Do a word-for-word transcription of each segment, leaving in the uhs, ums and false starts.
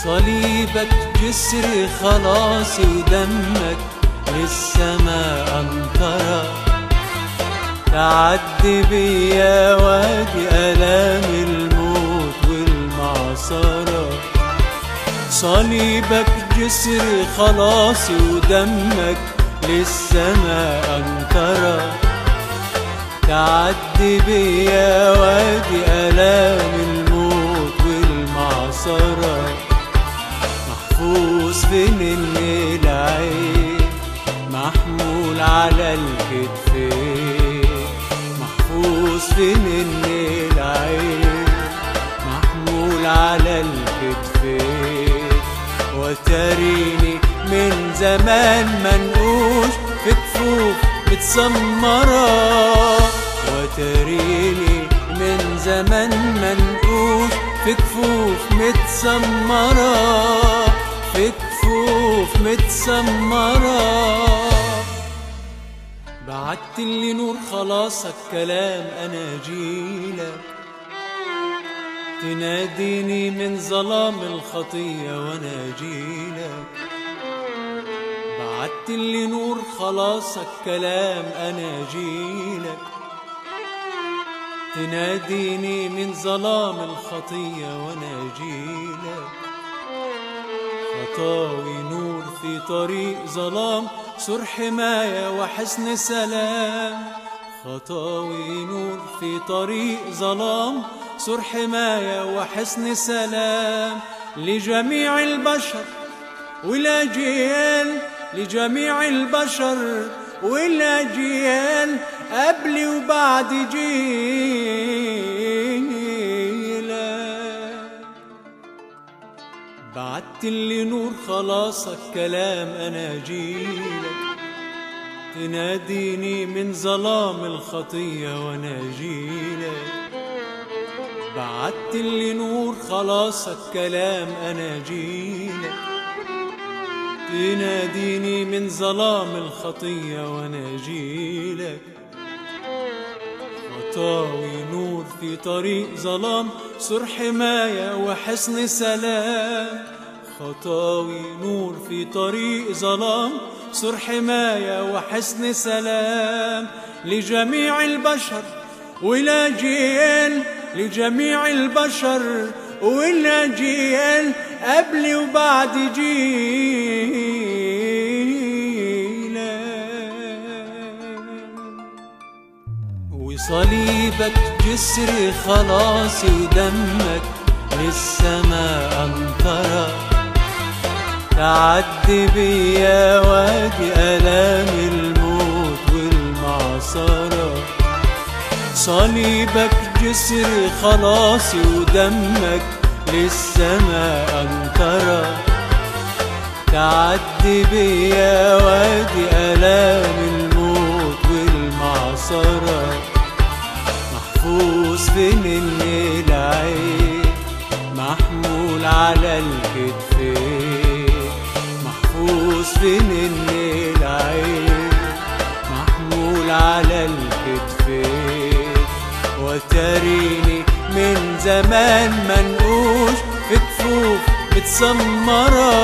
صليبك جسر خلاصي ودمك للسما أمطرة، تعدي بيا وادي آلام الموت والمعصرة. صليبك جسر خلاصي ودمك للسما أمطرة، تعدي بيا وادي آلام الموت والمعصرة. محفوظ في نن العين، محمول على الكتفين، محفوظ في نن العين، محمول على الكتفين. وتريني من زمان منقوش في كفوف متسمرة، وتريني من زمان منقوش في كفوف متسمرة، في كفوف متسمرة. بعتلي نور خلاصك كلام أناجيلك، تناديني من ظلام الخطية وأناجيلك. بعتلي نور خلاصك كلام أناجيلك، تناديني من ظلام الخطية وأناجيلك. خطاوي نور في طريق ظلام، سور حماية وحسن سلام. خطاوي نور في طريق ظلام، سور حماية وحسن سلام. لجميع البشر والأجيال، لجميع البشر والأجيال، قبلي وبعد جيلك. بعتلي نور خلاصك كلام أناجيلك، تناديني من ظلام الخطية وأناجيلك. بعتلي نور خلاصك كلام أناجيلك، تناديني من ظلام الخطية وأناجيلك. خطاوي نور في طريق ظلام، سور حماية وحسن سلام. خطاوي نور في طريق ظلام، سور حماية وحسن سلام. لجميع البشر والأجيال، لجميع البشر والأجيال، قبلي وبعد جيلك. وصليبك جسر خلاصي ودمك للسما أمطرة، تعدي بيا وادي آلام الموت والمعصرة. صليبك جسر خلاصي ودمك للسما أمطرة، تعدي بيا وادي آلام الموت والمعصرة. محفوظ في نن العين، محمول على الكتفين، محفوظ في نن العين، محمول على الكتفين. وتريني من زمان منقوش في كفوف متسمرة،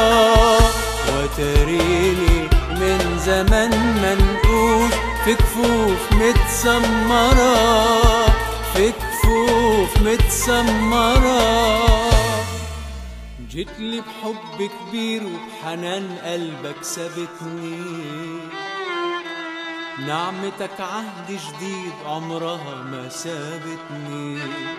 وتريني من زمان منقوش في كفوف متسمرة، في كفوف متسمرة. جيتلي بحب كبير وبحنان قلبك سابتني، نعمتك عهد جديد عمرها ما سابتني.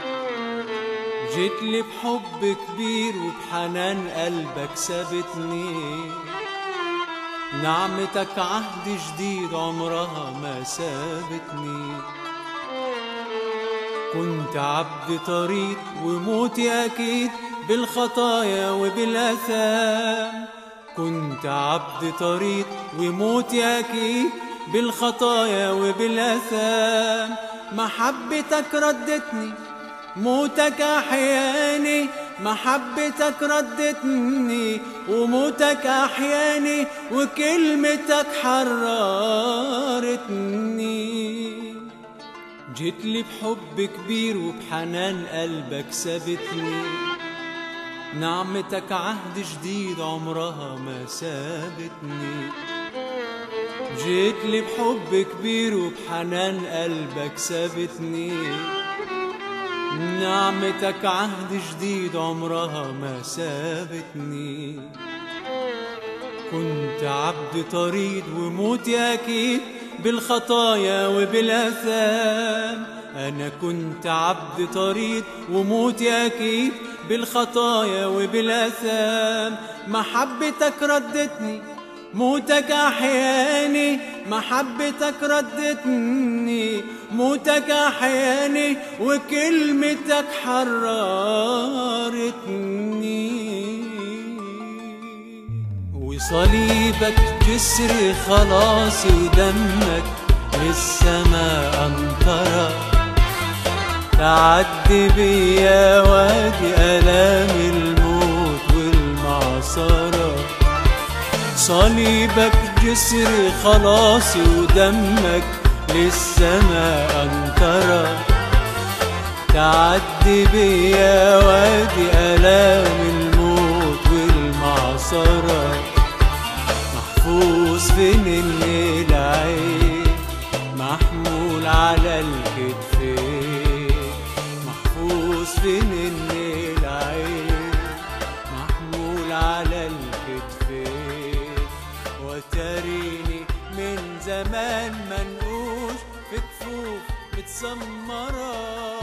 جيتلي بحب كبير وبحنان قلبك سابتني، نعمتك عهد جديد عمرها ما سابتني. كنت عبد طريق وموتي أكيد بالخطايا وبالآثام. كنت عبد طريق وموتي أكيد بالخطايا وبالآثام. محبتك ردتني، موتك أحياني. محبتك ردتني وموتك أحياني، وكلمتك حررتني. جيتلي بحب كبير وبحنان قلبك سابتني، نعمتك عهد جديد عمرها ما سابتني. جيت لي بحب كبير وبحنان قلبك سابتني. نعمتك عهد جديد عمرها ما سابتني. كنت عبد طريد وموتي أكيد بالخطايا وبالآثام. أنا كنت عبد طريد وموتي أكيد بالخطايا وبالآثام. محبتك ردتني موتك أحياني. محبتك ردتني موتك أحياني وكلمتك حررتني. وصليبك جسر خلاصي ودمك للسماء أمطرة. تعدي بيا وادي آلام الموت والمعصرة. صليبك جسر خلاصي ودمك للسماء أمطرة. تعدي بيا وادي آلام الموت والمعصرة. محفوظ في نيل العين محمول على الكتفين. محفوظ في نيل العين محمول على الكتفين. وتريني من زمان منقوش في كفوف متسمرة.